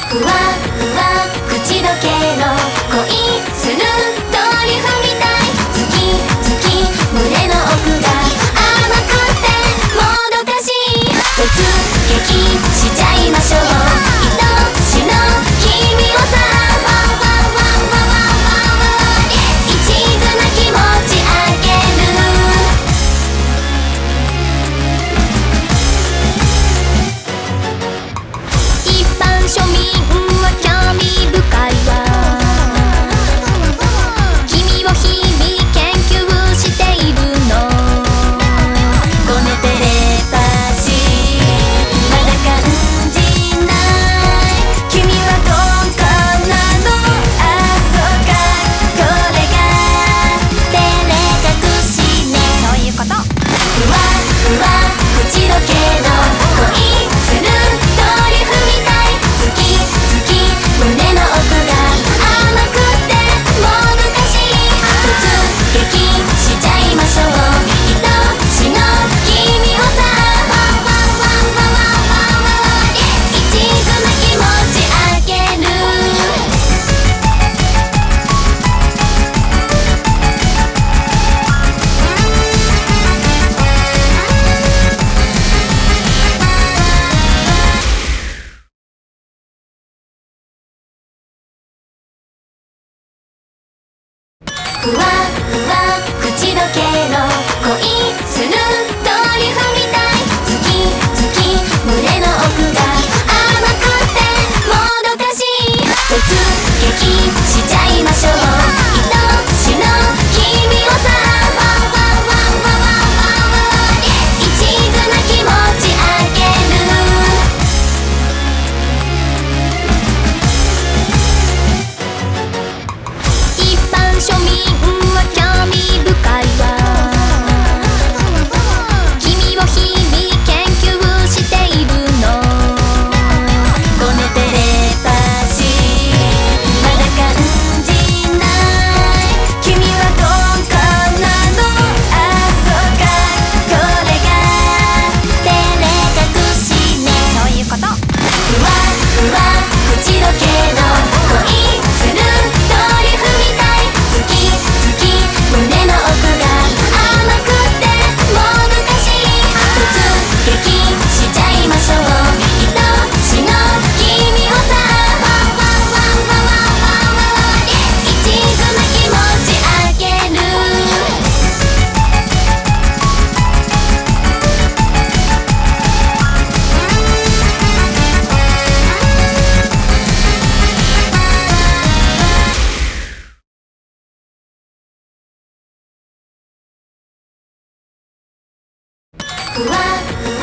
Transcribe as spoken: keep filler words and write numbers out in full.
ふわふわ口どけの恋する通り踏みたいズキズキ胸の奥が甘くてもどかしい突撃しちゃいましょう愛しの君をさわわわわわわ一途な気持ちあげる一般庶民は興味深いわ君を日々研究しているのごねテレパシーまだ感じない君はどこなのあそうかこれが照れ隠しねそういうことふわふわ口どけの恋する通り踏みたいズキズキ胸の奥が甘くてもどかしい突撃しちゃいましょう愛しの君をさわわわわわわ一途な気持ちあげるふわふわ口どけの恋する通り踏みたいズキズキ胸の奥が甘くてもどかしい突撃しちゃいましょう愛しの君をさわわわわわわ一途な気持ちあげる一般庶民は興味深いわ君を日々研究しているのごねテレパシーまだ感じない君はどこなのあそうかこれが照れ隠しねそういうことふわふわ口どけの恋する通り踏みたいズキズキ胸の奥が甘くてもどかしい突撃しちゃいましょう愛しの君をさわわわわわわ一途な気持ちあげるふわふ